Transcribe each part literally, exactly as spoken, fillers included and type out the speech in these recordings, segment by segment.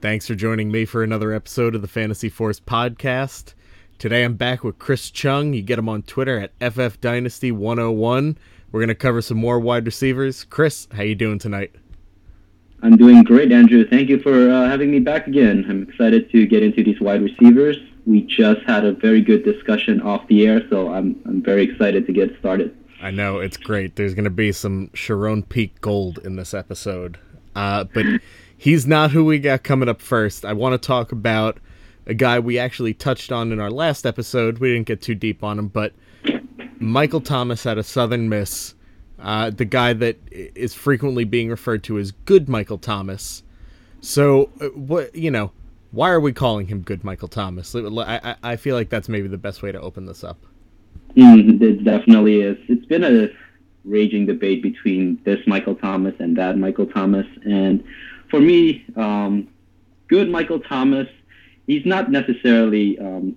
Thanks for joining me for another episode of the Fantasy Force podcast. Today I'm back with Chris Chung. You get him on Twitter at F F Dynasty one oh one. We're going to cover some more wide receivers. Chris, how you doing tonight? I'm doing great, Andrew. Thank you for uh, having me back again. I'm excited to get into these wide receivers. We just had a very good discussion off the air, so I'm I'm very excited to get started. I know, it's great. There's going to be some Sharon Peak gold in this episode. Uh, but he's not who we got coming up first. I want to talk about a guy we actually touched on in our last episode. We didn't get too deep on him, but Michael Thomas out of Southern Miss. Uh, the guy that is frequently being referred to as Good Michael Thomas. So, uh, what you know, why are we calling him Good Michael Thomas? I, I, I feel like that's maybe the best way to open this up. Mm, it definitely is. It's been a raging debate between this Michael Thomas and that Michael Thomas. And for me, um, Good Michael Thomas, he's not necessarily, um,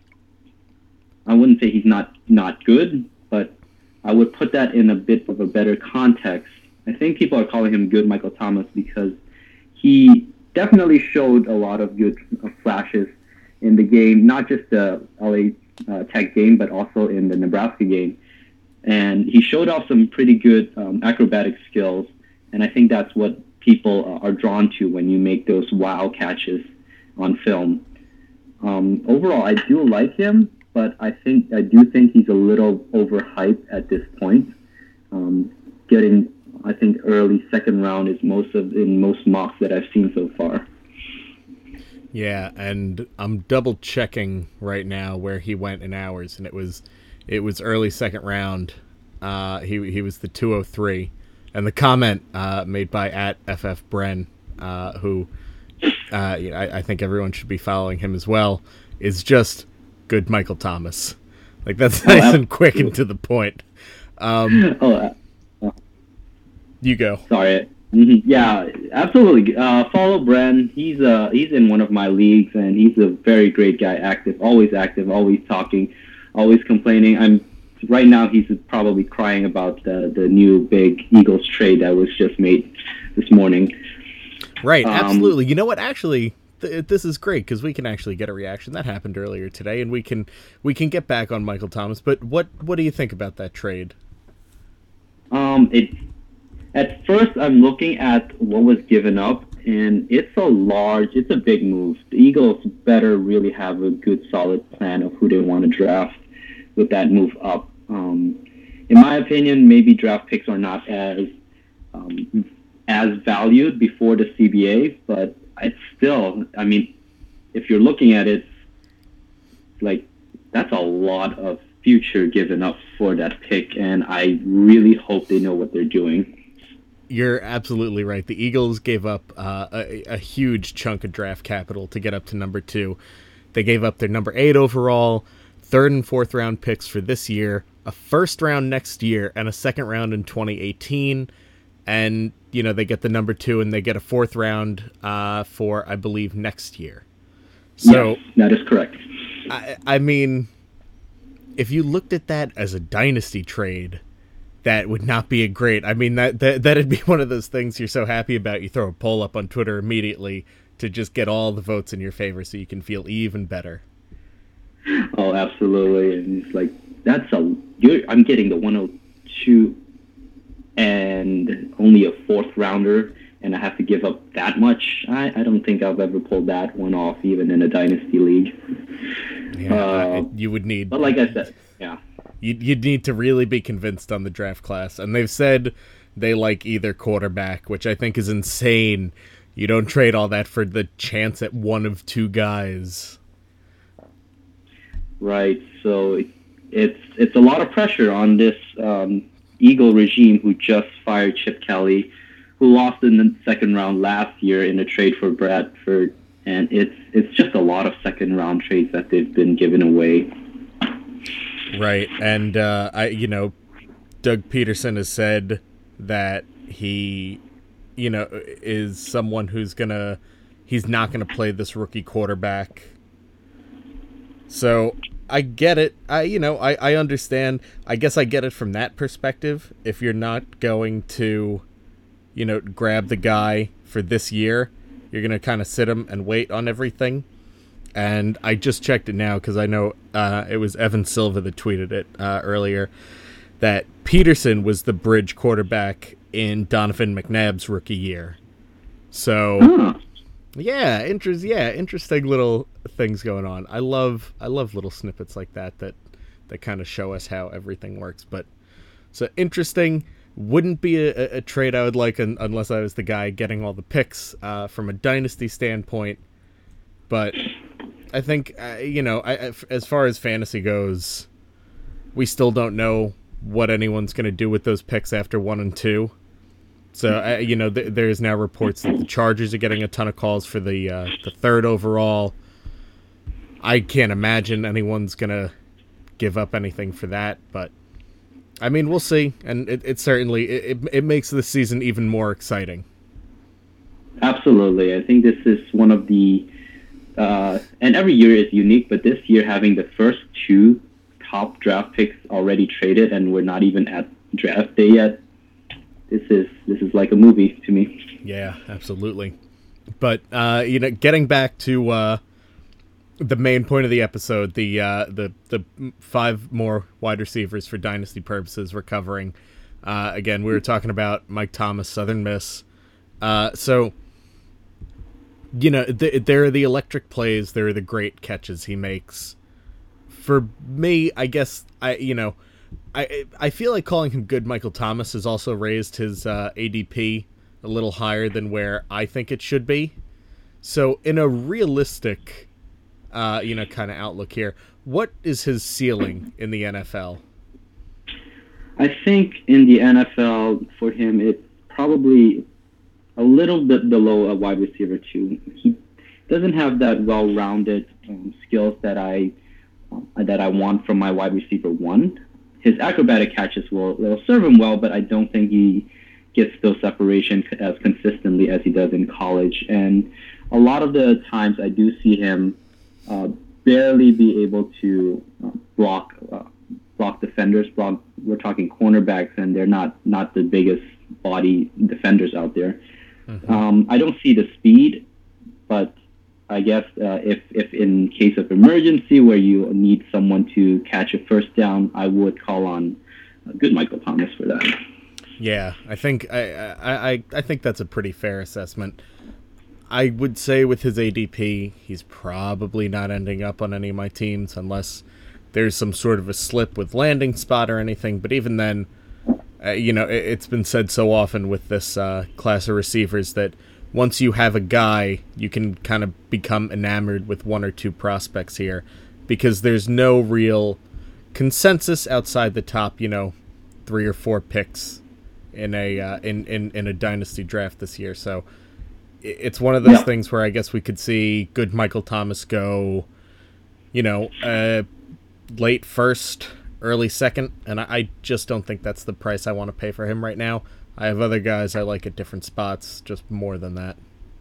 I wouldn't say he's not, not good, but I would put that in a bit of a better context. I think people are calling him Good Michael Thomas because he definitely showed a lot of good uh, flashes in the game, not just the L A uh, Tech game, but also in the Nebraska game. And he showed off some pretty good um, acrobatic skills, and I think that's what people uh, are drawn to when you make those wow catches on film. Um, overall, I do like him, but I think I do think he's a little overhyped at this point. Um, getting, I think, early second round is most of in most mocks that I've seen so far. Yeah, and I'm double checking right now where he went in hours, and it was it was early second round. Uh, he he was the two oh three, and the comment uh, made by at F F Bren, uh, who uh, you know, I, I think everyone should be following him as well, is just Good Michael Thomas. Like, that's oh, nice and quick and to the point. Um, oh, uh, you go. Sorry. Mm-hmm. Yeah, absolutely. Uh, follow Bren. He's uh he's in one of my leagues, and he's a very great guy. Active, always active, always talking, always complaining. I'm right now. He's probably crying about the the new big Eagles trade that was just made this morning. Right. Um, absolutely. You know what? Actually, th- this is great because we can actually get a reaction that happened earlier today, and we can we can get back on Michael Thomas. But what what do you think about that trade? Um, it. At first, I'm looking at what was given up, and it's a large, it's a big move. The Eagles better really have a good, solid plan of who they want to draft with that move up. Um, in my opinion, maybe draft picks are not as um, as valued before the C B A, but it's still, I mean, if you're looking at it, like, that's a lot of future given up for that pick, and I really hope they know what they're doing. You're absolutely right. The Eagles gave up uh, a, a huge chunk of draft capital to get up to number two. They gave up their number eight overall, third and fourth round picks for this year, a first round next year, and a second round in twenty eighteen. And, you know, they get the number two, and they get a fourth round uh, for, I believe, next year. So yes, that is correct. I, I mean, if you looked at that as a dynasty trade, that would not be a great. I mean, that, that that'd be one of those things you're so happy about, you throw a poll up on Twitter immediately to just get all the votes in your favor so you can feel even better. Oh, absolutely. And it's like, that's a, you're, I'm getting the one oh two and only a fourth rounder, and I have to give up that much. I, I don't think I've ever pulled that one off, even in a dynasty league. Yeah, uh, I, you would need. But like I said, yeah. You'd, you'd need to really be convinced on the draft class. And they've said they like either quarterback, which I think is insane. You don't trade all that for the chance at one of two guys. Right. So it's it's a lot of pressure on this um, Eagle regime who just fired Chip Kelly, who lost in the second round last year in a trade for Bradford. And it's it's just a lot of second round trades that they've been giving away. Right, and uh, I, you know, Doug Peterson has said that he, you know, is someone who's gonna, he's not gonna play this rookie quarterback. So I get it. I, you know, I, I understand. I guess I get it from that perspective. If you're not going to, you know, grab the guy for this year, you're going to kind of sit him and wait on everything. And I just checked it now because I know uh, it was Evan Silva that tweeted it uh, earlier, that Peterson was the bridge quarterback in Donovan McNabb's rookie year. So, huh. yeah, interest, yeah, interesting little things going on. I love, I love little snippets like that that that kind of show us how everything works. But so interesting. Wouldn't be a, a trade I would like un, unless I was the guy getting all the picks uh, from a dynasty standpoint. But I think uh, you know, I, as far as fantasy goes, we still don't know what anyone's going to do with those picks after one and two. So, uh, you know, th- there's now reports that the Chargers are getting a ton of calls for the uh, the third overall. I can't imagine anyone's going to give up anything for that, but, I mean, we'll see. And it, it certainly, it, it makes the season even more exciting. Absolutely. I think this is one of the, uh, and every year is unique, but this year having the first two top draft picks already traded and we're not even at draft day yet, this is this is like a movie to me. Yeah, absolutely. But uh, you know, getting back to uh, the main point of the episode, the uh, the the five more wide receivers for dynasty purposes we're covering. Uh, again, we were talking about Mike Thomas, Southern Miss. Uh, so, you know, th- there are the electric plays, there are the great catches he makes. For me, I guess I you know. I I feel like calling him good Michael Thomas has also raised his uh, A D P a little higher than where I think it should be. So in a realistic, uh, you know, kind of outlook here, what is his ceiling in the N F L? I think in the N F L for him, it's probably a little bit below a wide receiver two. He doesn't have that well-rounded um, skills that I uh, that I want from my wide receiver one. His acrobatic catches will, will serve him well, but I don't think he gets those separations as consistently as he does in college. And a lot of the times I do see him uh, barely be able to uh, block uh, block defenders. Block. We're talking cornerbacks, and they're not, not the biggest body defenders out there. Mm-hmm. Um, I don't see the speed, but I guess uh, if, if in case of emergency where you need someone to catch a first down, I would call on a good Michael Thomas for that. Yeah, I think I, I I think that's a pretty fair assessment. I would say with his A D P, he's probably not ending up on any of my teams unless there's some sort of a slip with landing spot or anything. But even then, uh, you know, it, it's been said so often with this uh, class of receivers that once you have a guy, you can kind of become enamored with one or two prospects here because there's no real consensus outside the top, you know, three or four picks in a uh, in, in, in a dynasty draft this year. So it's one of those yeah. things where I guess we could see good Michael Thomas go, you know, uh, late first, early second, and I, I just don't think that's the price I want to pay for him right now. I have other guys I like at different spots, just more than that.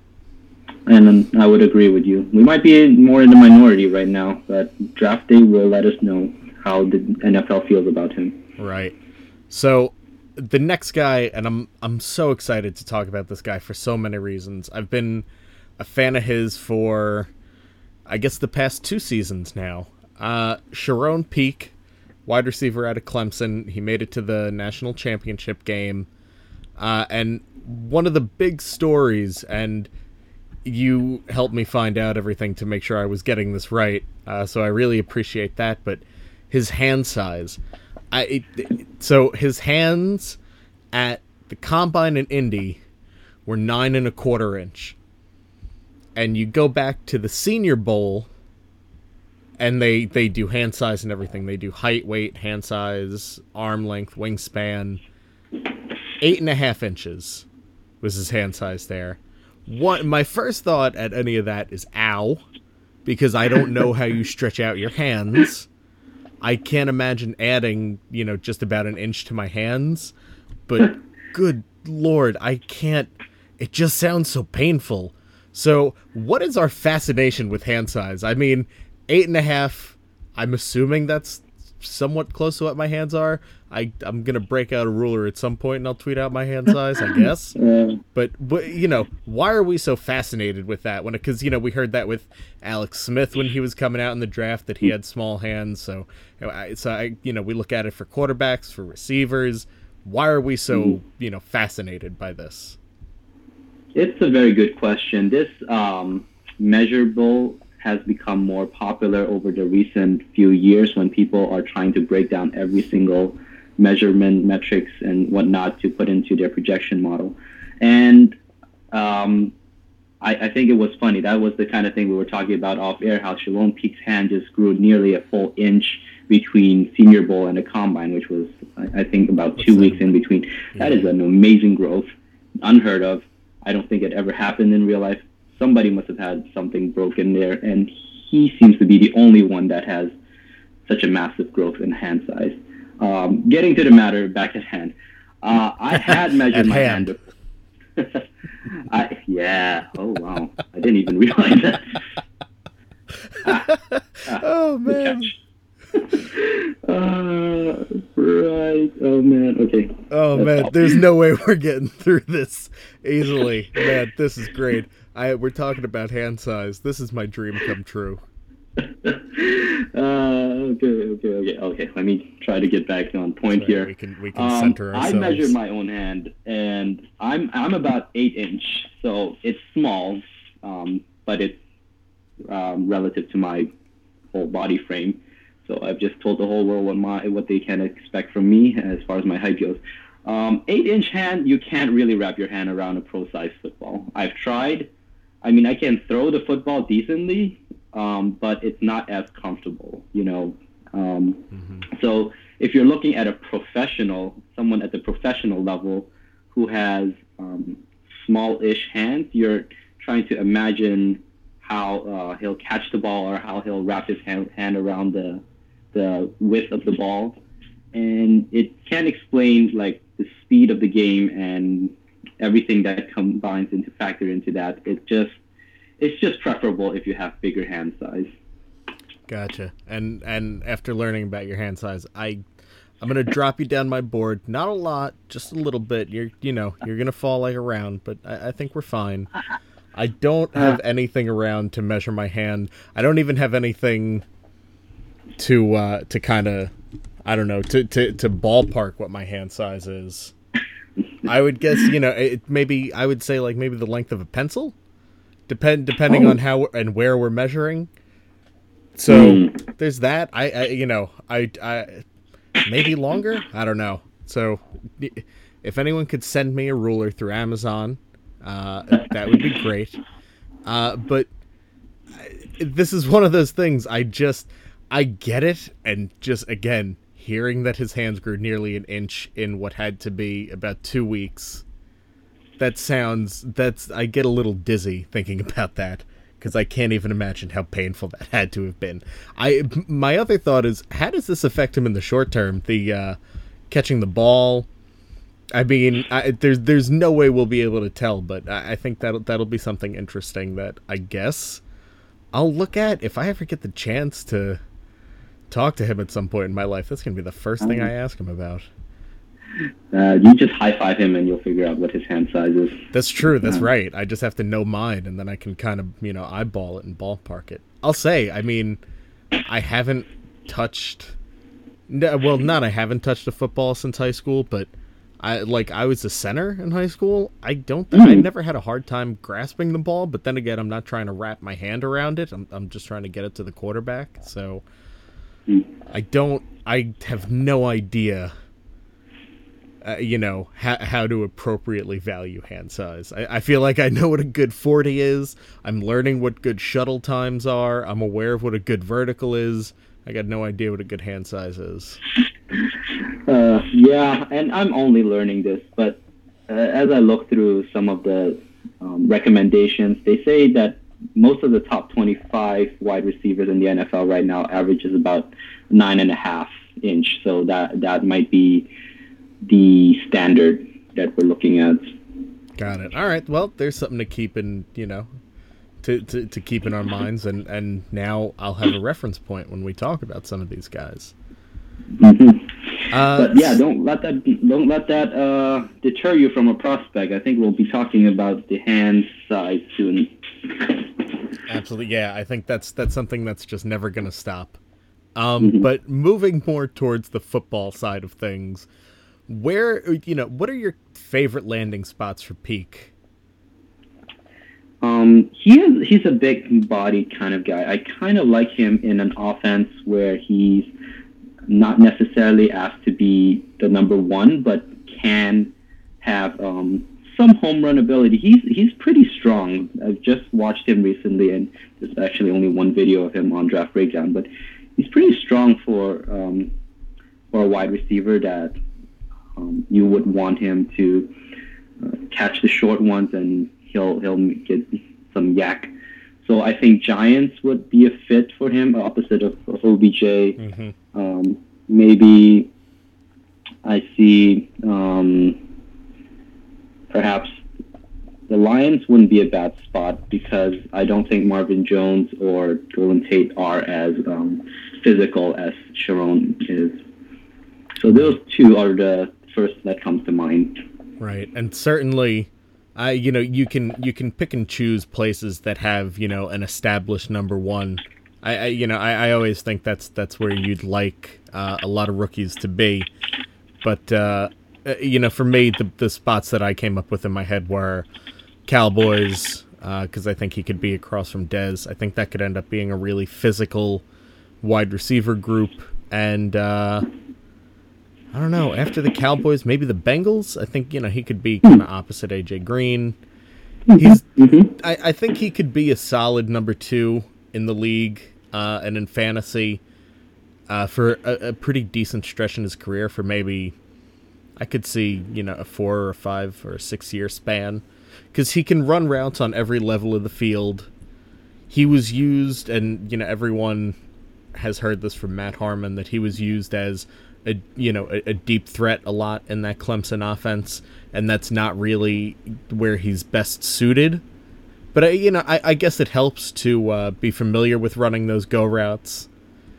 And um, I would agree with you. We might be more in the minority right now, but draft day will let us know how the N F L feels about him. Right. So the next guy, and I'm I'm so excited to talk about this guy for so many reasons. I've been a fan of his for, I guess, the past two seasons now. Uh, Sharon Peak, wide receiver out of Clemson. He made it to the national championship game. Uh, and one of the big stories, and you helped me find out everything to make sure I was getting this right, uh, so I really appreciate that, but his hand size. I it, so his hands at the Combine in Indy were nine and a quarter inch. And you go back to the Senior Bowl, and they, they do hand size and everything. They do height, weight, hand size, arm length, wingspan. Eight and a half inches was his hand size there. One, my first thought at any of that is ow, because I don't know how you stretch out your hands. I can't imagine adding, you know, just about an inch to my hands, but good Lord, I can't, it just sounds so painful. So what is our fascination with hand size? I mean, eight and a half, I'm assuming that's somewhat close to what my hands are. I, I'm going to break out a ruler at some point and I'll tweet out my hand size, I guess. Uh, but, but, you know, why are we so fascinated with that? When Because, you know, we heard that with Alex Smith when he was coming out in the draft, that he had small hands. So, you know, I, so I, you know, we look at it for quarterbacks, for receivers. Why are we so, you know, fascinated by this? It's a very good question. This um, measurable has become more popular over the recent few years when people are trying to break down every single measurement metrics and whatnot to put into their projection model. And um, I, I think it was funny. That was the kind of thing we were talking about off air, how Shalom Peak's hand just grew nearly a full inch between Senior Bowl and the Combine, which was, I, I think, about two weeks in between. Yeah. That is an amazing growth, unheard of. I don't think it ever happened in real life. Somebody must have had something broken there, and he seems to be the only one that has such a massive growth in hand size. Um, getting to the matter, back at hand. Uh, I had measured my hand. hand. I, yeah. Oh, wow. I didn't even realize that. ah, ah, oh, man. Uh, right. Oh, man. Okay. Oh, That's man. all. There's no way we're getting through this easily. Man, this is great. I We're talking about hand size. This is my dream come true. uh, okay, okay, okay, okay. Let me try to get back on point right. here. We can we can um, center ourselves. I measured my own hand, and I'm I'm about eight inch, so it's small, um, but it's um, relative to my whole body frame. So I've just told the whole world what my what they can expect from me as far as my height goes. Um, eight inch hand, you can't really wrap your hand around a pro size football. I've tried. I mean, I can throw the football decently. Um, but it's not as comfortable, you know. Um, mm-hmm. So if you're looking at a professional, someone at the professional level who has um, small-ish hands, you're trying to imagine how uh, he'll catch the ball or how he'll wrap his hand, hand around the the width of the ball. And it can't explain, like, the speed of the game and everything that combines into factor into that. It just... It's just preferable if you have bigger hand size. Gotcha. And and after learning about your hand size, I I'm gonna drop you down my board. Not a lot, just a little bit. You're you know you're gonna fall like around, but I, I think we're fine. I don't have anything around to measure my hand. I don't even have anything to uh, to kind of I don't know to, to to ballpark what my hand size is. I would guess you know it, maybe I would say like maybe the length of a pencil. Depend depending oh. on how and where we're measuring. So mm. there's that. I, I you know I, I maybe longer. I don't know. So if anyone could send me a ruler through Amazon, uh, that would be great. Uh, but this is one of those things. I just I get it, and just again hearing that his hands grew nearly an inch in what had to be about two weeks. That sounds, that's, I get a little dizzy thinking about that, because I can't even imagine how painful that had to have been. I, my other thought is, how does this affect him in the short term? The, uh, catching the ball, I mean, I, there's there's no way we'll be able to tell, but I, I think that'll, that'll be something interesting that I guess I'll look at if I ever get the chance to talk to him at some point in my life. That's going to be the first thing I ask him about. Uh, you just high-five him and you'll figure out what his hand size is. That's true. That's uh, right. I just have to know mine, and then I can kind of, you know, eyeball it and ballpark it. I'll say, I mean, I haven't touched... Well, not I haven't touched a football since high school, but I like I was a center in high school. I don't... Th- mm. I never had a hard time grasping the ball, but then again, I'm not trying to wrap my hand around it. I'm, I'm just trying to get it to the quarterback. So mm. I don't... I have no idea... Uh, you know, ha- how to appropriately value hand size. I-, I feel like I know what a good forty is. I'm learning what good shuttle times are. I'm aware of what a good vertical is. I got no idea what a good hand size is. Uh, yeah, and I'm only learning this, but uh, as I look through some of the um, recommendations, they say that most of the top twenty-five wide receivers in the N F L right now averages about nine and a half inch. So that that might be the standard that we're looking at. Got it. All right. Well, there's something to keep in, you know, to, to, to keep in our minds, and, and now I'll have a reference point when we talk about some of these guys. Mm-hmm. Uh, but yeah, don't let that don't let that uh, deter you from a prospect. I think we'll be talking about the hand side soon. Absolutely, yeah. I think that's that's something that's just never going to stop. Um, Mm-hmm. But moving more towards the football side of things, where you know, what are your favorite landing spots for Peak? Um, he is he's a big bodied kind of guy. I kind of like him in an offense where he's not necessarily asked to be the number one, but can have um, some home run ability. He's he's pretty strong. I've just watched him recently, and there's actually only one video of him on Draft Breakdown, but he's pretty strong for um, for a wide receiver that um, you would want him to uh, catch the short ones, and he'll he'll get some yak. So I think Giants would be a fit for him, opposite of, of O B J. Mm-hmm. Um, maybe I see um, perhaps the Lions wouldn't be a bad spot, because I don't think Marvin Jones or Golden Tate are as um, physical as Sharon is. So those two are the first that comes to mind. Right, and certainly, I you know you can you can pick and choose places that have you know an established number one. I, I you know I, I always think that's that's where you'd like uh, a lot of rookies to be, but uh, you know for me the the spots that I came up with in my head were Cowboys, because uh, I think he could be across from Dez. I think that could end up being a really physical wide receiver group, and uh, I don't know, after the Cowboys, maybe the Bengals. I think you know he could be kind of opposite A J Green. He's Mm-hmm. I, I think he could be a solid number two in the league uh, and in fantasy uh, for a, a pretty decent stretch in his career. For maybe I could see you know a four or a five or a six year span, because he can run routes on every level of the field. He was used, and you know everyone has heard this from Matt Harmon, that he was used as a you know a, a deep threat a lot in that Clemson offense, and that's not really where he's best suited. But I, you know, I, I guess it helps to uh, be familiar with running those go routes.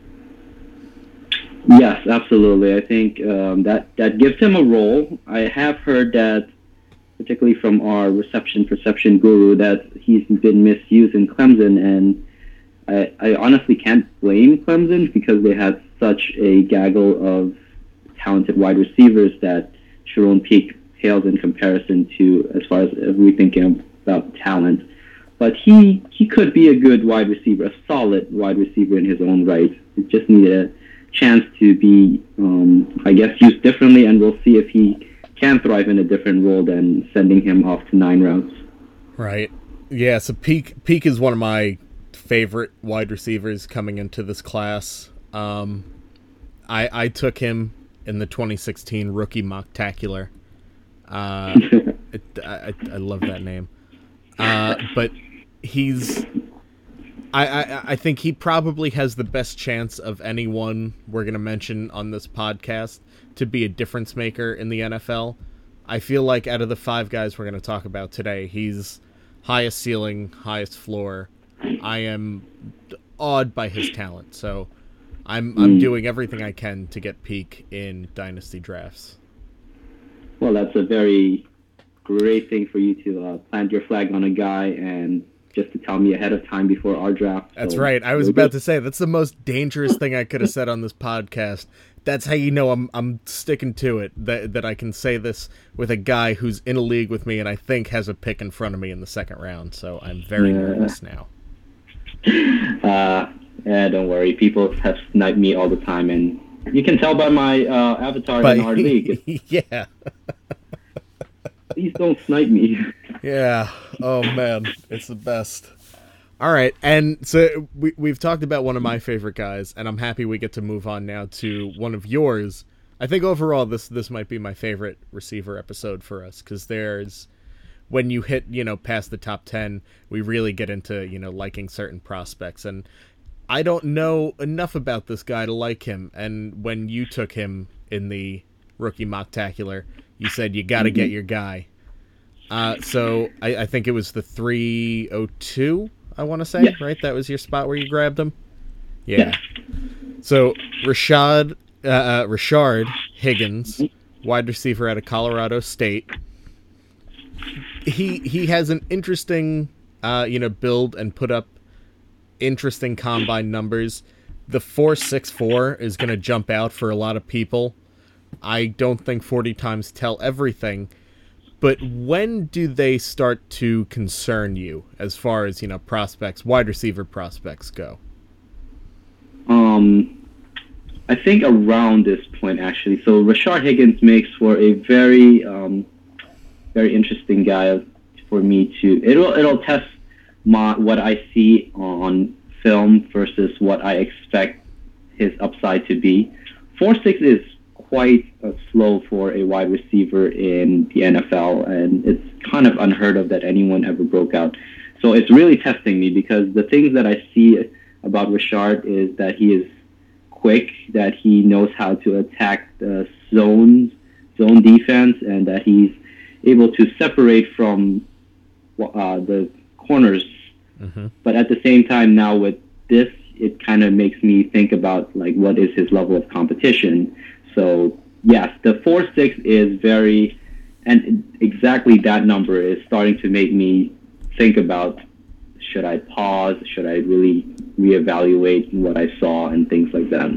Yes, absolutely. I think um, that that gives him a role. I have heard that, particularly from our reception perception guru, that he's been misused in Clemson, and I, I honestly can't blame Clemson, because they had such a gaggle of talented wide receivers that Sharon Peak pales in comparison to, as far as we're thinking about talent. But he he could be a good wide receiver, a solid wide receiver in his own right. He just needed a chance to be, um, I guess, used differently, and we'll see if he can thrive in a different role than sending him off to nine routes. Right. Yeah, so Peak, Peak is one of my favorite wide receivers coming into this class. Um, I I took him in the twenty sixteen rookie mocktacular. Uh, it, I, I love that name. Uh, but he's, I, I I think he probably has the best chance of anyone we're going to mention on this podcast to be a difference maker in the N F L. I feel like out of the five guys we're going to talk about today, he's highest ceiling, highest floor. I am awed by his talent, so I'm I'm doing everything I can to get Peak in dynasty drafts. Well, that's a very great thing for you to uh, plant your flag on a guy, and just to tell me ahead of time before our draft. That's so, right. I was about to say that's the most dangerous thing I could have said on this podcast. That's how you know I'm I'm sticking to it. That that I can say this with a guy who's in a league with me and I think has a pick in front of me in the second round. So I'm very Yeah. nervous now. Uh, yeah, don't worry. People have sniped me all the time, and you can tell by my uh, avatar But in our league. yeah, Please don't snipe me. yeah. Oh man, it's the best. All right, and so we we've talked about one of my favorite guys, and I'm happy we get to move on now to one of yours. I think overall this this might be my favorite receiver episode for us, because there's when you hit you know past the top ten, we really get into you know liking certain prospects, and I don't know enough about this guy to like him. And when you took him in the rookie mocktacular, you said you got to mm-hmm. get your guy. Uh, so I, I think it was the three oh two. I want to say, yeah. right? That was your spot where you grabbed him? Yeah. yeah. So Rashad uh, uh, Rashard Higgins, wide receiver out of Colorado State. He he has an interesting, uh, you know, build and put up interesting combine numbers. The four six four is going to jump out for a lot of people. I don't think forty times tell everything, but when do they start to concern you as far as, you know, prospects, wide receiver prospects go? Um, I think around this point, actually. So Rashard Higgins makes for a very, um, very interesting guy for me to. It'll it'll test my what I see on film versus what I expect his upside to be. four six is quite uh, slow for a wide receiver in the N F L, and it's kind of unheard of that anyone ever broke out. So it's really testing me because the things that I see about Rashard is that he is quick, that he knows how to attack the zones, zone defense, and that he's able to separate from uh, the corners. Mm-hmm. But at the same time, now with this, it kind of makes me think about like what is his level of competition. So yes, the four six is very, and exactly that number is starting to make me think about, should I pause? Should I really reevaluate what I saw and things like that?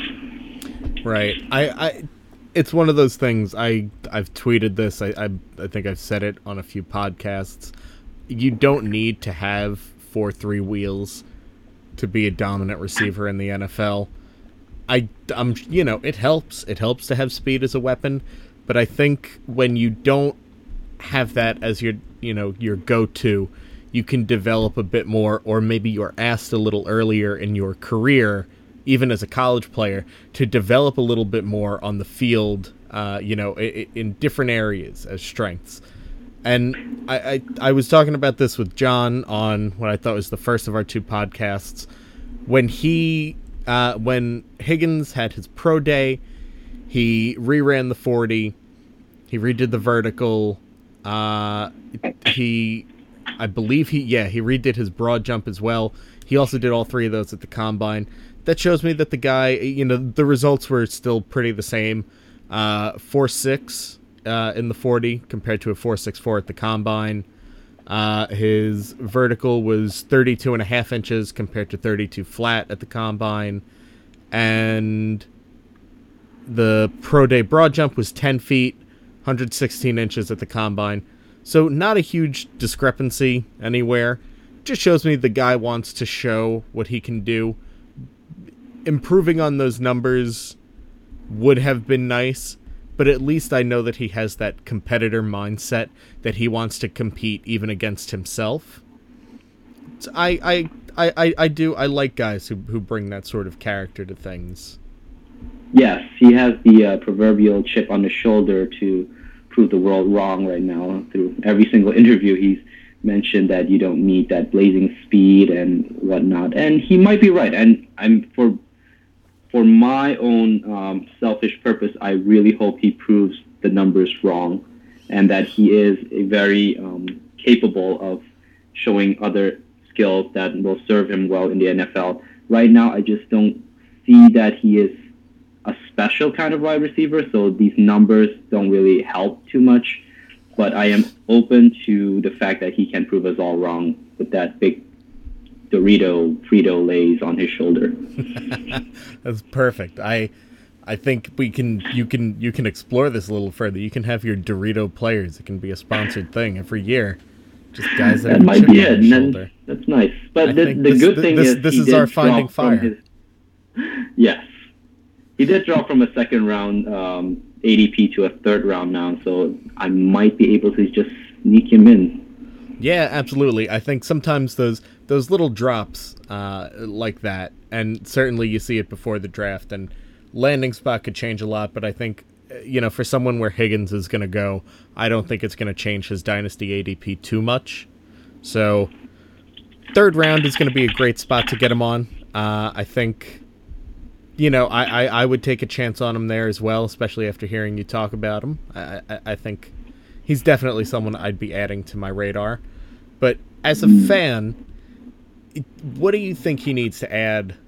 Right. I, I it's one of those things. I I've tweeted this. I, I I think I've said it on a few podcasts. You don't need to have four three wheels to be a dominant receiver in the N F L. I, I'm, you know, it helps. It helps to have speed as a weapon, but I think when you don't have that as your, you know, your go-to, you can develop a bit more, or maybe you're asked a little earlier in your career, even as a college player, to develop a little bit more on the field, uh, you know, in, in different areas as strengths. And I, I, I was talking about this with John on what I thought was the first of our two podcasts. When he... Uh, when Higgins had his pro day, he reran the forty, he redid the vertical, uh, he, I believe he, yeah, he redid his broad jump as well. He also did all three of those at the combine. That shows me that the guy, you know, the results were still pretty the same. Uh, four six uh, in the forty compared to a four six four at the combine. Uh, his vertical was thirty-two and a half inches compared to thirty-two flat at the combine. And the pro day broad jump was ten feet, one hundred sixteen inches at the combine. So not a huge discrepancy anywhere. Just shows me the guy wants to show what he can do. Improving on those numbers would have been nice, but at least I know that he has that competitor mindset, that he wants to compete even against himself. So I, I, I, I do, I like guys who, who bring that sort of character to things. Yes, he has the uh, proverbial chip on the shoulder to prove the world wrong right now. Through every single interview, he's mentioned that you don't need that blazing speed and whatnot. And he might be right. And I'm for... For my own um, selfish purpose, I really hope he proves the numbers wrong and that he is a very um, capable of showing other skills that will serve him well in the N F L. Right now, I just don't see that he is a special kind of wide receiver, so these numbers don't really help too much. But I am open to the fact that he can prove us all wrong with that big Dorito Frito Lays on his shoulder. That's perfect. I I think we can you can you can explore this a little further. You can have your Dorito players. It can be a sponsored thing every year. Just guys that, that have might chip be on it. their shoulder. That's nice. But the, the this, good thing this, is this he is did our finding drop fire. From his, yes, he did drop from a second round um, A D P to a third round now, so I might be able to just sneak him in. Yeah, absolutely. I think sometimes those those little drops uh, like that, and certainly you see it before the draft, and landing spot could change a lot, but I think, you know, for someone where Higgins is going to go, I don't think it's going to change his dynasty A D P too much. So third round is going to be a great spot to get him on. Uh, I think, you know, I, I, I would take a chance on him there as well, especially after hearing you talk about him. I, I, I think he's definitely someone I'd be adding to my radar. But as a fan, what do you think he needs to add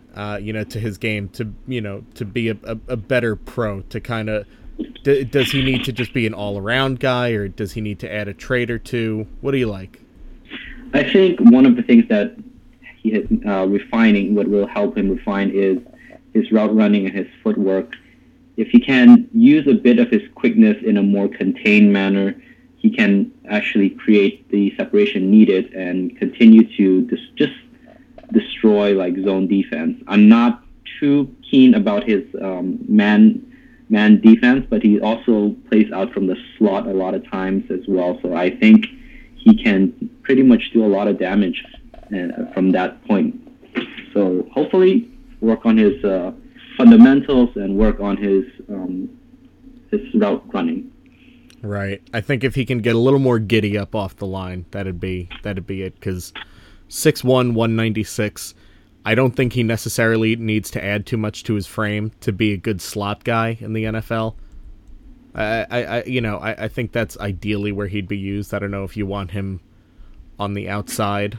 uh, you know, to his game to, you know, to be a, a, a better pro, to kind of, d- does he need to just be an all-around guy, or does he need to add a trade or two? What do you like? I think one of the things that he is uh, refining, what will help him refine, is his route running and his footwork. If he can use a bit of his quickness in a more contained manner, he can actually create the separation needed and continue to dis- just destroy like zone defense. I'm not too keen about his um, man man defense, but he also plays out from the slot a lot of times as well. So I think he can pretty much do a lot of damage uh, from that point. So hopefully work on his uh, fundamentals and work on his um, his route running. Right. I think if he can get a little more giddy up off the line, that'd be that'd be it. Because six one, one ninety-six, I don't think he necessarily needs to add too much to his frame to be a good slot guy in the N F L. I, I, I you know, I, I think that's ideally where he'd be used. I don't know if you want him on the outside.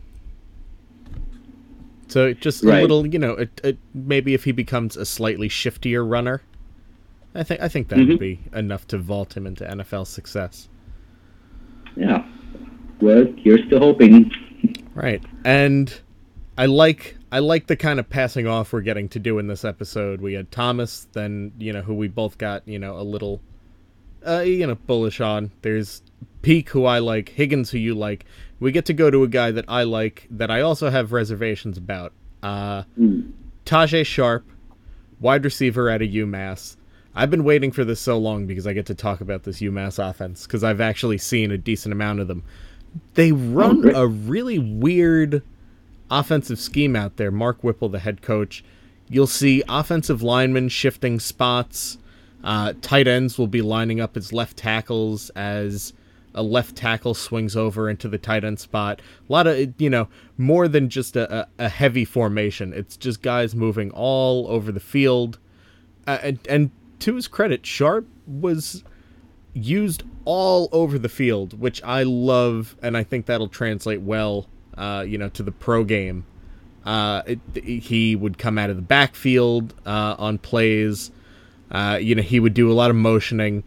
So just right. a little, you know, it, it, maybe if he becomes a slightly shiftier runner, I think I think that mm-hmm. would be enough to vault him into N F L success. Yeah. Well, you're still hoping. Right. And I like I like the kind of passing off we're getting to do in this episode. We had Thomas, then, you know, who we both got, you know, a little, uh, you know, bullish on. There's Peak, who I like, Higgins, who you like. We get to go to a guy that I like, that I also have reservations about. Uh, mm. Tajae Sharpe, wide receiver out of UMass. I've been waiting for this so long because I get to talk about this UMass offense, because I've actually seen a decent amount of them. They run a really weird offensive scheme out there. Mark Whipple, the head coach. You'll see offensive linemen shifting spots. Uh, tight ends will be lining up as left tackles as a left tackle swings over into the tight end spot. A lot of, you know, more than just a, a heavy formation. It's just guys moving all over the field. Uh, and, and to his credit, Sharpe was used all over the field, which I love, and I think that'll translate well, uh, you know, to the pro game. Uh, it, he would come out of the backfield uh, on plays. Uh, you know, he would do a lot of motioning.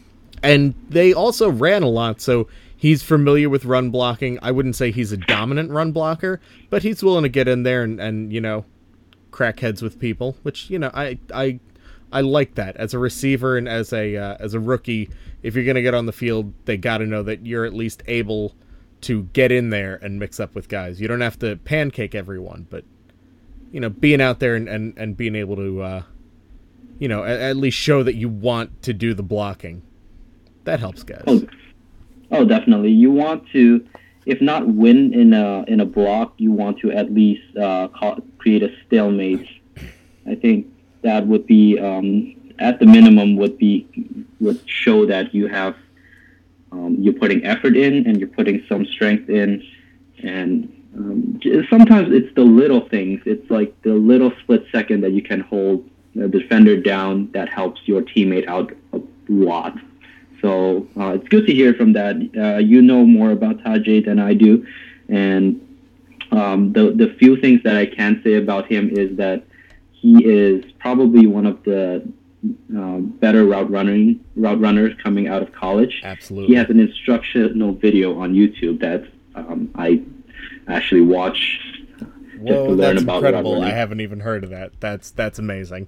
And they also ran a lot, so he's familiar with run blocking. I wouldn't say he's a dominant run blocker, but he's willing to get in there and, and you know, crack heads with people, which, you know, I I I like that. As a receiver and as a uh, as a rookie, if you're going to get on the field, they got to know that you're at least able to get in there and mix up with guys. You don't have to pancake everyone, but, you know, being out there and, and, and being able to, uh, you know, at, at least show that you want to do the blocking. That helps, guys. Oh, oh, definitely. You want to, if not win in a in a block, you want to at least uh, call, create a stalemate. I think that would be, um, at the minimum, would be would show that you have um, you're putting effort in and you're putting some strength in. And um, sometimes it's the little things. It's like the little split second that you can hold the defender down that helps your teammate out a lot. So uh, it's good to hear from that. Uh, you know more about Tajae than I do, and um, the the few things that I can say about him is that he is probably one of the uh, better route running route runners coming out of college. Absolutely, he has an instructional video on YouTube that um, I actually watch just Whoa, to learn that's about incredible! route running. I haven't even heard of that. That's that's amazing.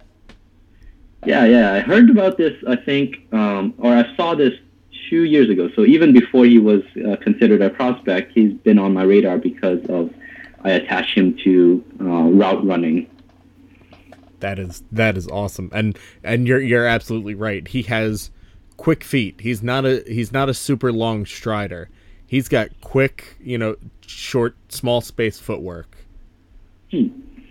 Yeah, yeah. I heard about this, I think, um, or I saw this two years ago. So even before he was uh, considered a prospect, he's been on my radar because of I attach him to uh, route running. That is that is awesome, and and you're you're absolutely right. He has quick feet. He's not a he's not a super long strider. He's got quick, you know, short, small space footwork. Hmm.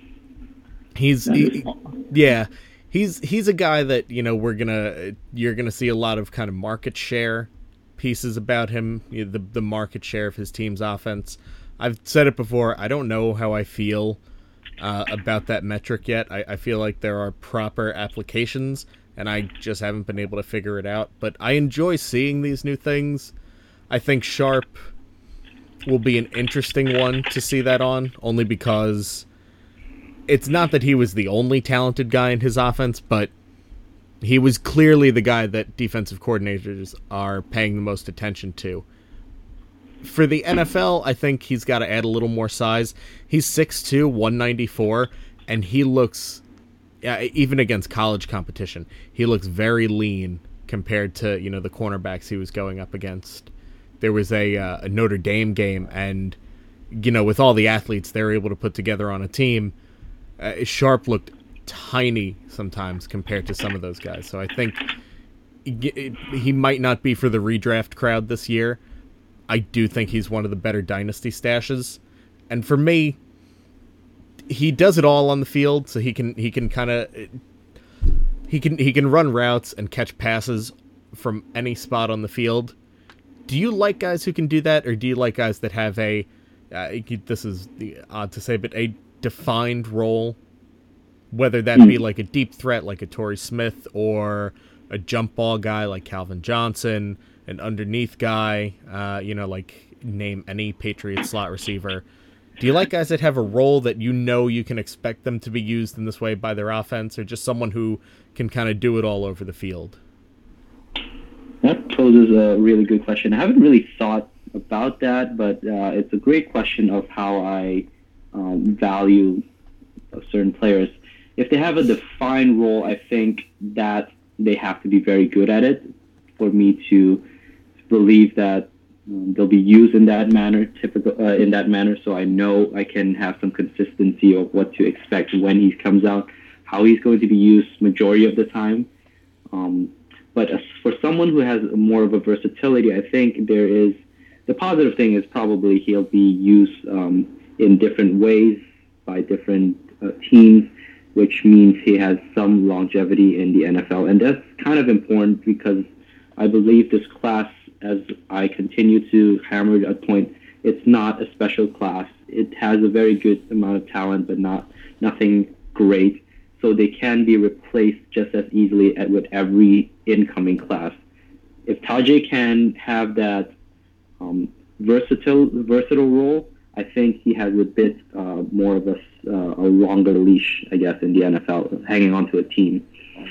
He's he, yeah. He's he's a guy that, you know, we're gonna you're gonna see a lot of kind of market share pieces about him, you know, the the market share of his team's offense. I've said it before. I don't know how I feel uh, about that metric yet. I, I feel like there are proper applications, and I just haven't been able to figure it out. But I enjoy seeing these new things. I think Sharpe will be an interesting one to see that on, only because it's not that he was the only talented guy in his offense, but he was clearly the guy that defensive coordinators are paying the most attention to. For the N F L, I think he's got to add a little more size. He's six two, one ninety-four, and he looks, uh, even against college competition, he looks very lean compared to, you know, the cornerbacks he was going up against. There was a, uh, a Notre Dame game, and, you know, with all the athletes they were able to put together on a team, uh, Sharp looked tiny sometimes compared to some of those guys. So I think he, he might not be for the redraft crowd this year. I do think he's one of the better dynasty stashes. And for me, he does it all on the field, so he can he can kind of he can he can run routes and catch passes from any spot on the field. Do you like guys who can do that, or do you like guys that have a uh, this is odd to say, but a defined role, whether that be like a deep threat like a Torrey Smith or a jump ball guy like Calvin Johnson, an underneath guy, uh, you know, like name any Patriot slot receiver. Do you like guys that have a role that you know you can expect them to be used in this way by their offense, or just someone who can kind of do it all over the field? That poses a really good question. I haven't really thought about that, but uh, it's a great question of how I um, value certain players. If they have a defined role, I think that they have to be very good at it for me to believe that um, they'll be used in that manner, typical uh, in that manner. So I know I can have some consistency of what to expect when he comes out, how he's going to be used majority of the time. Um, but as for someone who has more of a versatility, I think there is the positive thing is probably he'll be used um, in different ways by different uh, teams, which means he has some longevity in the N F L. And that's kind of important because I believe this class, as I continue to hammer a point, it's not a special class. It has a very good amount of talent, but not nothing great. So they can be replaced just as easily at, with every incoming class. If Tajay can have that um, versatile versatile role, I think he has a bit uh, more of a, uh, a longer leash, I guess, in the N F L, hanging on to a team.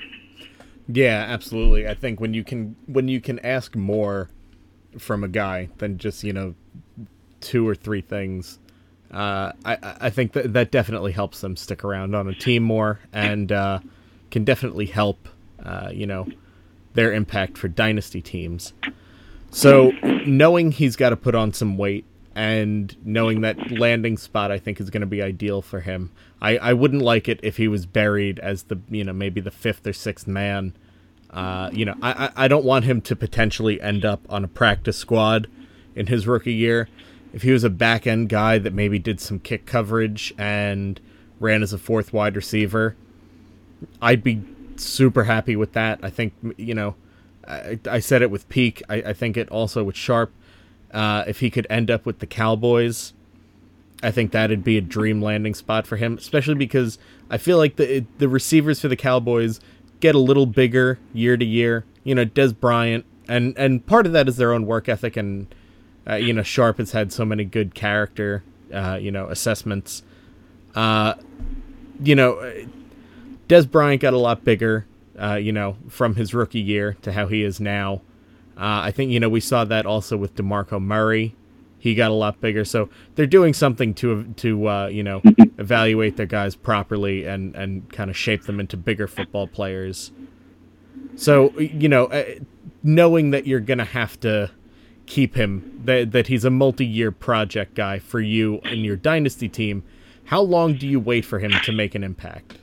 Yeah, absolutely. I think when you can when you can ask more from a guy than just, you know, two or three things, uh, I I think that that definitely helps them stick around on a team more, and uh, can definitely help, uh, you know, their impact for dynasty teams. So knowing he's got to put on some weight, and knowing that landing spot, I think, is going to be ideal for him. I, I wouldn't like it if he was buried as the, you know, maybe the fifth or sixth man. Uh, you know, I, I don't want him to potentially end up on a practice squad in his rookie year. If he was a back end guy that maybe did some kick coverage and ran as a fourth wide receiver, I'd be super happy with that. I think, you know, I, I said it with Peak. I, I think it also with Sharp. Uh, if he could end up with the Cowboys, I think that'd be a dream landing spot for him, especially because I feel like the the receivers for the Cowboys get a little bigger year to year. You know, Des Bryant, and, and part of that is their own work ethic, and, uh, you know, Sharp has had so many good character, uh, you know, assessments. Uh, you know, Des Bryant got a lot bigger, uh, you know, from his rookie year to how he is now. Uh, I think, you know, we saw that also with DeMarco Murray. He got a lot bigger. So they're doing something to, to uh, you know, evaluate their guys properly and, and kind of shape them into bigger football players. So, you know, uh, knowing that you're going to have to keep him, that, that he's a multi-year project guy for you and your dynasty team, how long do you wait for him to make an impact?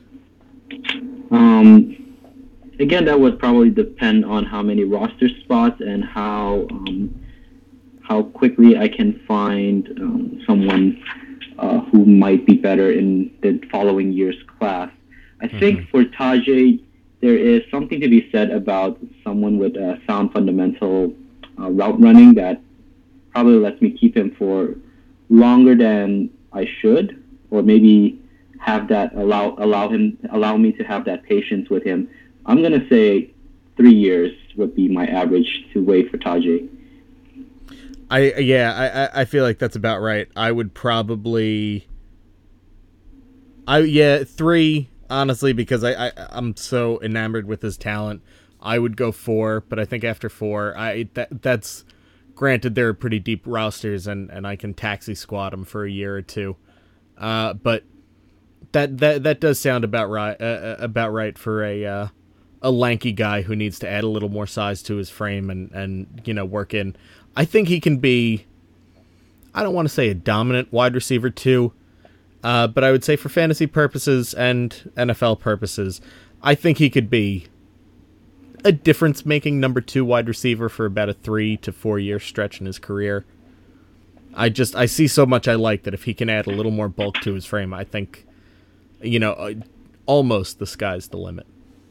Um... Again, that would probably depend on how many roster spots and how um, how quickly I can find um, someone uh, who might be better in the following year's class. I mm-hmm. think for Tajay, there is something to be said about someone with a sound fundamental uh, route running that probably lets me keep him for longer than I should, or maybe have that allow allow him allow me to have that patience with him. I'm going to say three years would be my average to wait for Tajay. I yeah, I, I feel like that's about right. I would probably I yeah three honestly because I, I I'm so enamored with his talent. I would go four, but I think after four, I that that's granted they're pretty deep rosters and, and I can taxi squad them for a year or two. Uh, but that that that does sound about right uh, about right for a uh, a lanky guy who needs to add a little more size to his frame and and you know work in. I think he can be. I don't want to say a dominant wide receiver too. Uh, but I would say for fantasy purposes and N F L purposes, I think he could be a difference-making number two wide receiver for about a three to four year stretch in his career. I just I see so much I like that if he can add a little more bulk to his frame, I think, you know, almost the sky's the limit.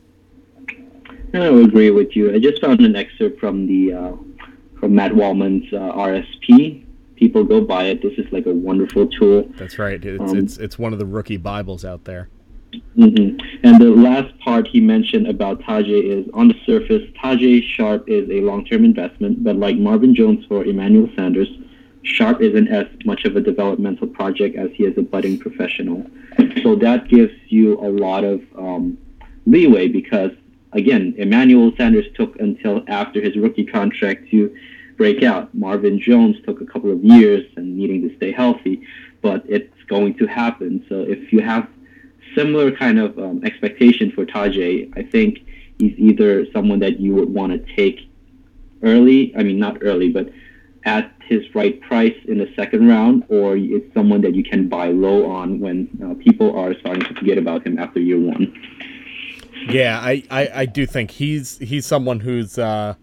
I would agree with you. I just found an excerpt from the uh, from Matt Wallman's uh, R S P. People go buy it. This is like a wonderful tool. That's right. It's um, it's it's one of the rookie Bibles out there. Mm-hmm. And the last part he mentioned about Tajay is, on the surface, Tajay Sharp is a long-term investment, but like Marvin Jones or Emmanuel Sanders, Sharp isn't as much of a developmental project as he is a budding professional. So that gives you a lot of um, leeway because, again, Emmanuel Sanders took until after his rookie contract to break out. Marvin Jones took a couple of years and needing to stay healthy, but it's going to happen. So if you have similar kind of um, expectation for Tajay, I think he's either someone that you would want to take early, I mean not early, but at his right price in the second round, or it's someone that you can buy low on when uh, people are starting to forget about him after year one. Yeah, I, I, I do think he's he's someone who's uh,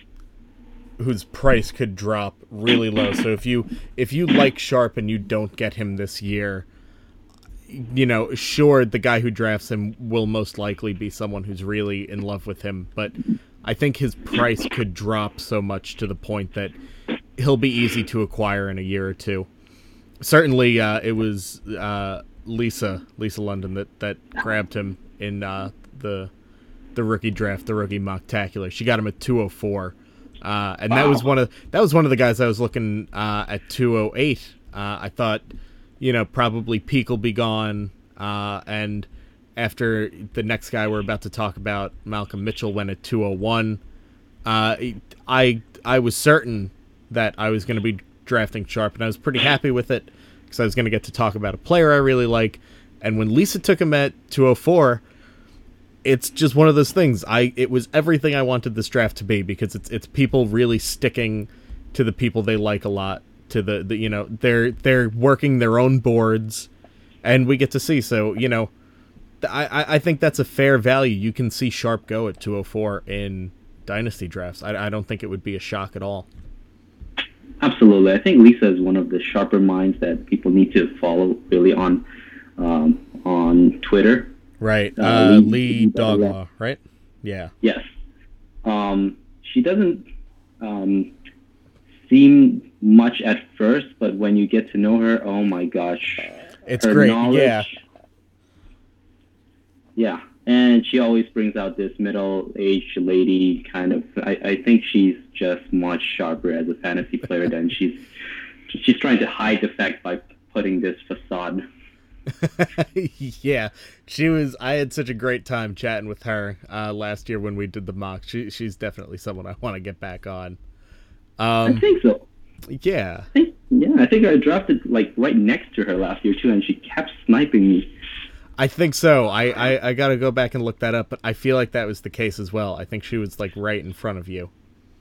whose price could drop really low. So if you if you like Sharp and you don't get him this year, you know, sure, the guy who drafts him will most likely be someone who's really in love with him, but I think his price could drop so much to the point that he'll be easy to acquire in a year or two. Certainly, uh, it was uh, Lisa Lisa London that, that grabbed him in uh, the the rookie draft, the rookie mocktacular. She got him at two oh four, uh, and wow. that was one of that was one of the guys I was looking uh, at two oh eight. Uh, I thought, you know, probably peak will be gone, uh, and after the next guy we're about to talk about, Malcolm Mitchell, went at two oh one. Uh, I I was certain that I was going to be drafting Sharp, and I was pretty happy with it because I was going to get to talk about a player I really like. And when Lisa took him at two oh four, it's just one of those things. I it was everything I wanted this draft to be because it's it's people really sticking to the people they like a lot. To the, the you know they're they're working their own boards, and we get to see. So you know, I I think that's a fair value. You can see Sharp go at two oh four in dynasty drafts. I I don't think it would be a shock at all. Absolutely. I think Lisa is one of the sharper minds that people need to follow really on um, on Twitter. Right. Uh, uh, Lee, Lee Doglaw, right? Yeah. Yes. Um, she doesn't um, seem much at first, but when you get to know her, oh my gosh. It's great. Yeah. Yeah. And she always brings out this middle-aged lady kind of. I, I think she's just much sharper as a fantasy player than she's. She's trying to hide the fact by putting this facade. Yeah, she was. I had such a great time chatting with her uh, last year when we did the mock. She, she's definitely someone I want to get back on. Um, I think so. Yeah. I think, yeah, I think I drafted like right next to her last year too, and she kept sniping me. I think so. I, I, I got to go back and look that up, but I feel like that was the case as well. I think she was like right in front of you.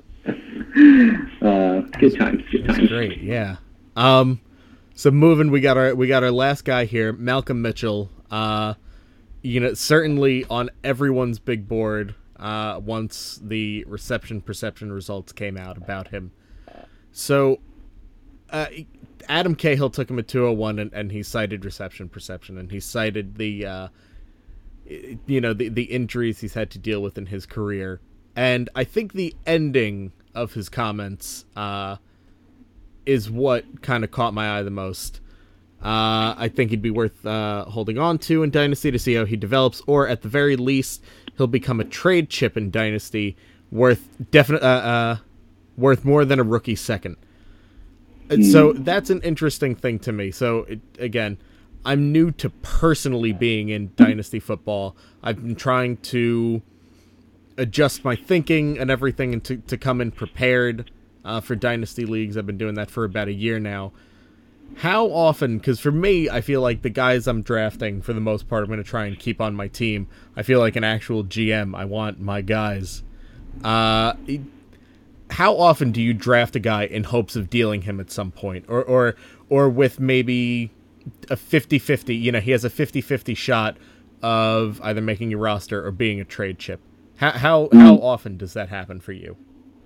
Uh, good times. Good times. That's great. Yeah. Um. So moving, we got our we got our last guy here, Malcolm Mitchell. Uh, you know, certainly on everyone's big board. Uh, once the reception perception results came out about him. So, uh. Adam Cahill took him at two oh one, and, and he cited reception perception, and he cited the, uh, you know, the, the injuries he's had to deal with in his career. And I think the ending of his comments uh, is what kind of caught my eye the most. Uh, I think he'd be worth uh, holding on to in Dynasty to see how he develops, or at the very least, he'll become a trade chip in Dynasty worth definite, uh, uh, worth more than a rookie second. So that's an interesting thing to me. So, it, again, I'm new to personally being in Dynasty football. I've been trying to adjust my thinking and everything and to, to come in prepared uh, for Dynasty leagues. I've been doing that for about a year now. How often, because for me, I feel like the guys I'm drafting, for the most part, I'm going to try and keep on my team. I feel like an actual G M. I want my guys. Uh, how often do you draft a guy in hopes of dealing him at some point? Or, or, or with maybe a fifty-fifty, you know, he has a fifty-fifty shot of either making your roster or being a trade chip. How how, how often does that happen for you?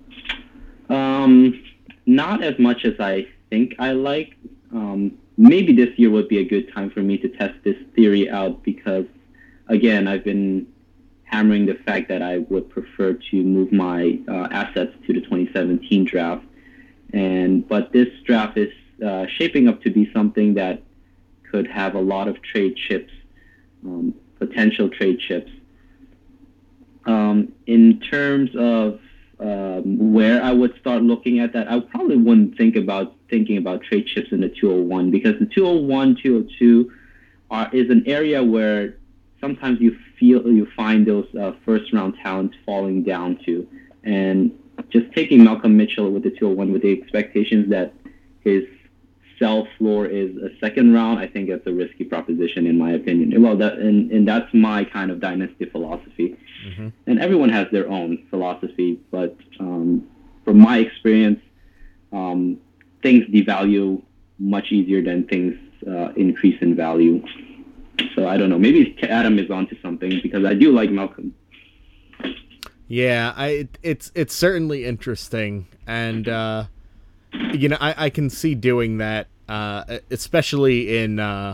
Um, not as much as I think I like. Um, maybe this year would be a good time for me to test this theory out because, again, I've been hammering the fact that I would prefer to move my uh, assets to the twenty seventeen draft. And but this draft is uh, shaping up to be something that could have a lot of trade chips, um, potential trade chips. Um, in terms of um, where I would start looking at that, I probably wouldn't think about thinking about trade chips in the two oh one because the two oh one, two oh two are, is an area where sometimes you feel you find those uh, first round talents falling down to, and just taking Malcolm Mitchell with the two oh one with the expectations that his sell floor is a second round, I think that's a risky proposition in my opinion. Well, that and, and that's my kind of dynasty philosophy. Mm-hmm. And everyone has their own philosophy, but um, from my experience, um, things devalue much easier than things uh, increase in value. So I don't know. Maybe Adam is onto something because I do like Malcolm. Yeah, I it's it's certainly interesting, and uh, you know I, I can see doing that, uh, especially in uh,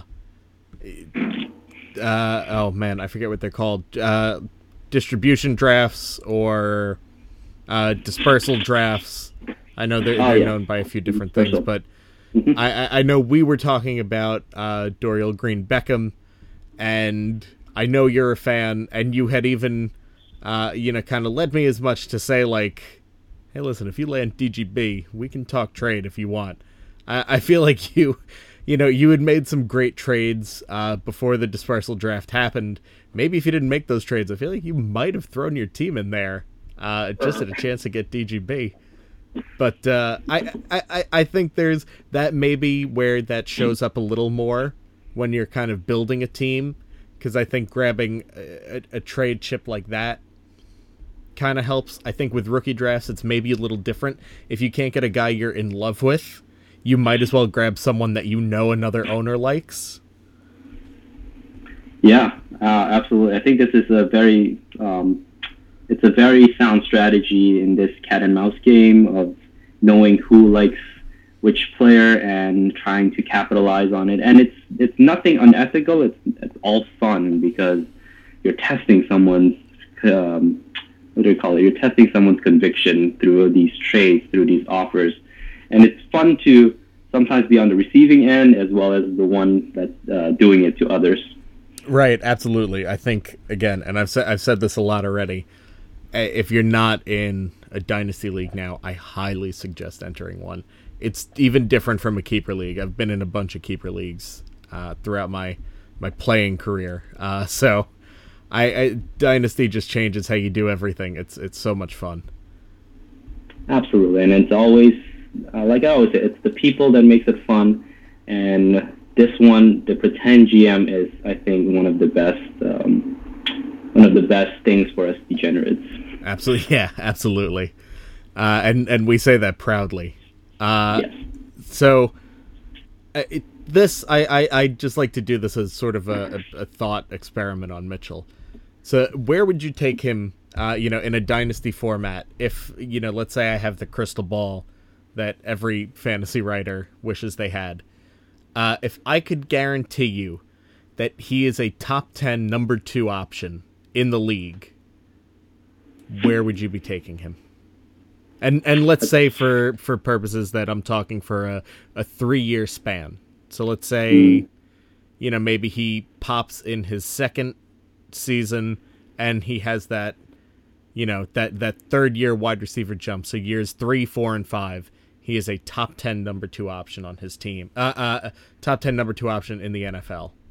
uh, oh man, I forget what they're called, uh, distribution drafts or uh, dispersal drafts. I know they're, they're oh, yeah. known by a few different things, but I, I know we were talking about uh, Dorial Green Beckham, and I know you're a fan, and you had even, uh, you know, kind of led me as much to say, like, hey, listen, if you land D G B, we can talk trade if you want. I, I feel like you, you know, you had made some great trades uh, before the dispersal draft happened. Maybe if you didn't make those trades, I feel like you might have thrown your team in there uh, just at a chance to get D G B. But uh, I, I, I think there's that maybe where that shows up a little more when you're kind of building a team, because I think grabbing a, a trade chip like that kind of helps. I think with rookie drafts, it's maybe a little different. If you can't get a guy you're in love with, you might as well grab someone that you know another owner likes. Yeah, uh, absolutely. I think this is a very... Um... It's a very sound strategy in this cat and mouse game of knowing who likes which player and trying to capitalize on it. And it's it's nothing unethical. It's it's all fun because you're testing someone's um, what do you call it? You're testing someone's conviction through these trades, through these offers, and it's fun to sometimes be on the receiving end as well as the one that's uh, doing it to others. Right. Absolutely. I think again, and I've said I've said this a lot already. If you're not in a dynasty league now, I highly suggest entering one. It's even different from a keeper league. I've been in a bunch of keeper leagues uh, throughout my my playing career. Uh, so, I, I dynasty just changes how you do everything. It's it's so much fun. Absolutely, and it's always uh, like I always say, it's the people that makes it fun. And this one, the pretend G M, is I think one of the best. Um, One of the best things for us degenerates. Absolutely, yeah, absolutely, uh, and and we say that proudly. Uh, yes. So, uh, it, this I, I I just like to do this as sort of a, a, a thought experiment on Mitchell. So, where would you take him? Uh, you know, in a dynasty format, if you know, let's say I have the crystal ball that every fantasy writer wishes they had. Uh, if I could guarantee you that he is a top ten number two option in the league, where would you be taking him? And and let's say for, for purposes that I'm talking for a, a three-year span. So let's say, mm. you know, maybe he pops in his second season and he has that, you know, that, that third-year wide receiver jump. So years three, four, and five, he is a top ten number two option on his team. Uh, uh, top ten number two option in the N F L.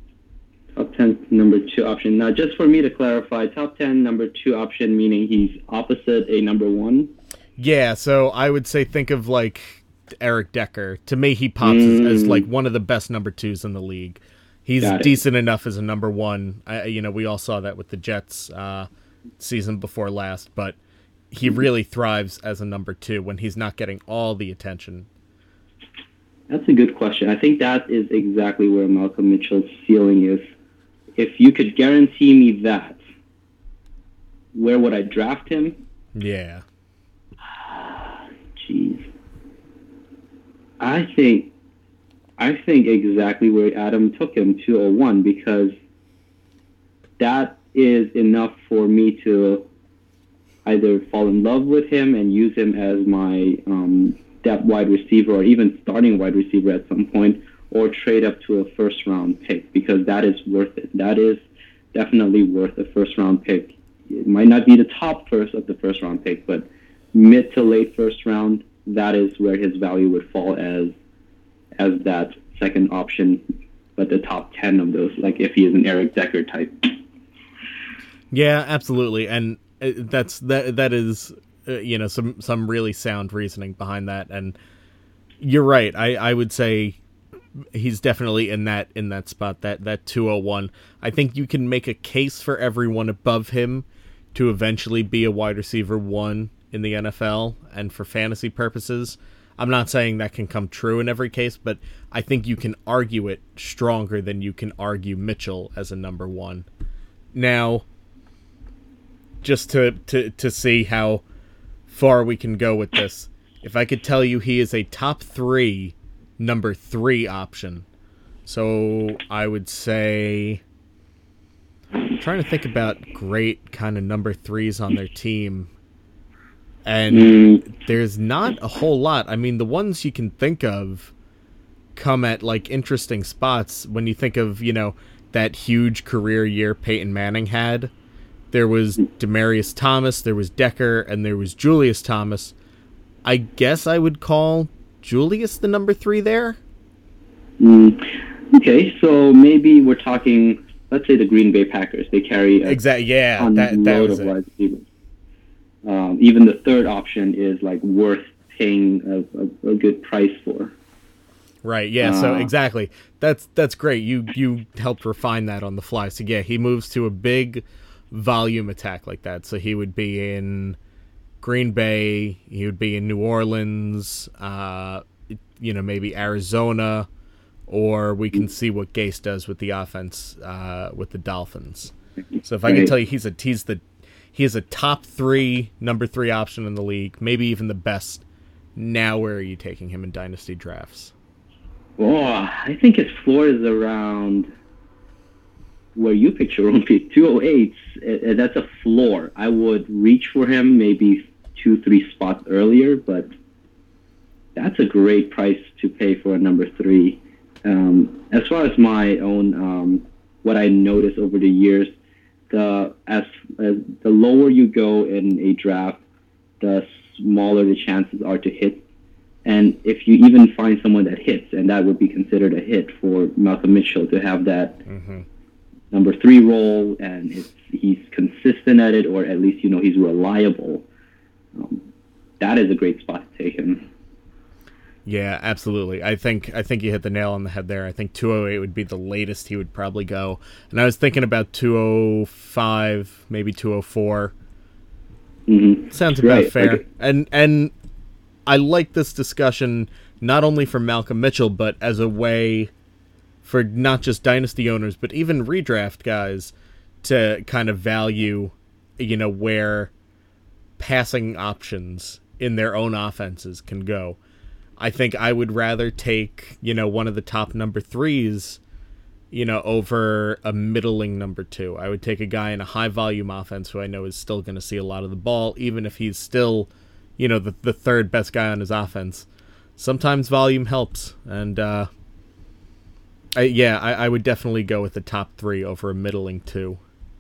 number two option. Now, just for me to clarify, top ten, number two option, meaning he's opposite a number one? Yeah, so I would say think of, like, Eric Decker. To me, he pops mm. as, as, like, one of the best number twos in the league. He's decent enough as a number one. I, you know, we all saw that with the Jets uh, season before last, but he really thrives as a number two when he's not getting all the attention. That's a good question. I think that is exactly where Malcolm Mitchell's ceiling is. If you could guarantee me that, where would I draft him? Yeah. Jeez. I think I think exactly where Adam took him, two oh one, because that is enough for me to either fall in love with him and use him as my um, depth wide receiver or even starting wide receiver at some point, or trade up to a first-round pick, because that is worth it. That is definitely worth a first-round pick. It might not be the top first of the first-round pick, but mid to late first round, that is where his value would fall as as that second option, but the top ten of those, like if he is an Eric Decker type. Yeah, absolutely, and that's that. That is, uh, you know, some some really sound reasoning behind that, and you're right. I, I would say he's definitely in that in that spot, that that two oh one. I think you can make a case for everyone above him to eventually be a wide receiver one in the N F L, and for fantasy purposes. I'm not saying that can come true in every case, but I think you can argue it stronger than you can argue Mitchell as a number one. Now, just to, to, to see how far we can go with this, if I could tell you he is a top three, number three option. So I would say, I'm trying to think about great kind of number threes on their team. And mm. there's not a whole lot. I mean, the ones you can think of come at, like, interesting spots. When you think of, you know, that huge career year Peyton Manning had, there was Demaryius Thomas, there was Decker, and there was Julius Thomas. I guess I would call Julius the number three there. Mm. Okay, so maybe we're talking, let's say the Green Bay Packers. They carry a exactly, yeah, that, that was it. Um, even the third option is like worth paying a, a, a good price for. Right. Yeah. Uh, so exactly. That's that's great. You you helped refine that on the fly. So yeah, he moves to a big volume attack like that. So he would be in Green Bay. He would be in New Orleans. Uh, you know, maybe Arizona, or we can see what Gase does with the offense uh, with the Dolphins. So if I can tell you, he's a he's the He is a top three, number three option in the league, maybe even the best. Now, where are you taking him in dynasty drafts? Oh, I think his floor is around where you picked your own pick, two oh eight. Uh, that's a floor. I would reach for him maybe two, three spots earlier, but that's a great price to pay for a number three. Um, as far as my own, um, what I noticed over the years, the as, as the lower you go in a draft, the smaller the chances are to hit. And if you even find someone that hits, and that would be considered a hit for Malcolm Mitchell to have that mm-hmm. number three role, and it's, he's consistent at it, or at least, you know, he's reliable, um, that is a great spot to take him. Yeah, absolutely. I think I think you hit the nail on the head there. I think two oh eight would be the latest he would probably go. And I was thinking about two oh five, maybe two oh four. Mm-hmm. Sounds about right. fair. Okay. And and I like this discussion not only for Malcolm Mitchell, but as a way for not just dynasty owners, but even redraft guys to kind of value, you know, where passing options in their own offenses can go. I think I would rather take, you know, one of the top number threes, you know, over a middling number two. I would take a guy in a high volume offense who I know is still going to see a lot of the ball, even if he's still, you know, the, the third best guy on his offense. Sometimes volume helps. And, uh, I, yeah, I, I would definitely go with the top three over a middling two.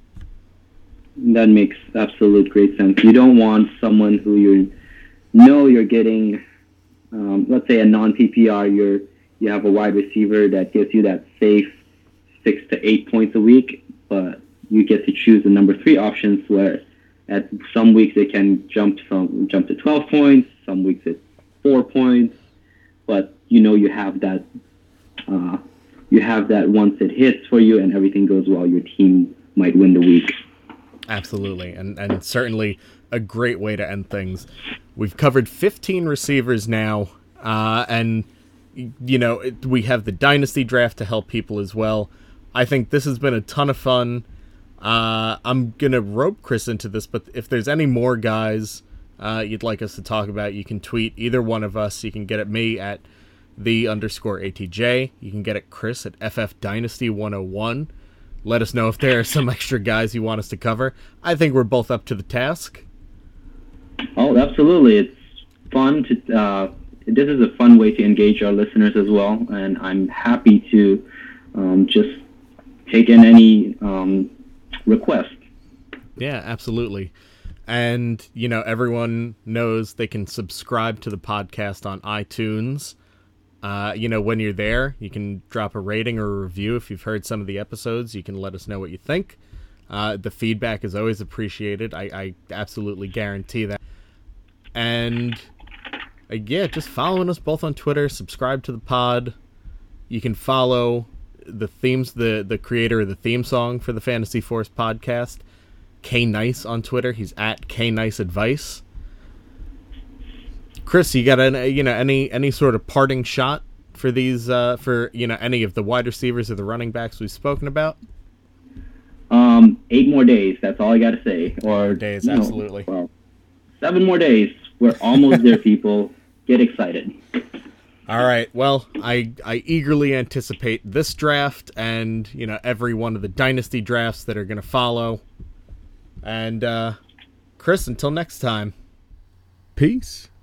That makes absolute great sense. You don't want someone who you know you're getting... Um, let's say a non-P P R, you're, you have a wide receiver that gives you that safe six to eight points a week. but you get to choose the number three options where at some weeks they can jump from jump to twelve points, some weeks it's four points, but you know you have that uh, you have that once it hits for you and everything goes well, your team might win the week. Absolutely, and and certainly a great way to end things. We've covered fifteen receivers now, uh, and you know it, we have the Dynasty Draft to help people as well. I think this has been a ton of fun. Uh, I'm gonna rope Chris into this, but if there's any more guys uh, you'd like us to talk about, you can tweet either one of us. You can get at me at the underscore ATJ. You can get at Chris at F F Dynasty one oh one. Let us know if there are some extra guys you want us to cover. I think we're both up to the task. Oh, absolutely. It's fun to, uh, this is a fun way to engage our listeners as well. And I'm happy to um, just take in any um, request. Yeah, absolutely. And, you know, everyone knows they can subscribe to the podcast on iTunes. Uh, you know, when you're there, you can drop a rating or a review. If you've heard some of the episodes, you can let us know what you think. Uh, the feedback is always appreciated. I, I absolutely guarantee that. And, uh, yeah, just following us both on Twitter, subscribe to the pod. You can follow the themes, the, the creator of the theme song for the Fantasy Force podcast, K Nice on Twitter. He's at K Nice Advice. Chris, you got any, you know, any any sort of parting shot for these, uh, for you know, any of the wide receivers or the running backs we've spoken about? Um, eight more days. That's all I got to say. Or days, you know, absolutely. Well, seven more days. We're almost there, people. Get excited. All right. Well, I I eagerly anticipate this draft and you know every one of the dynasty drafts that are going to follow. And uh, Chris, until next time. Peace.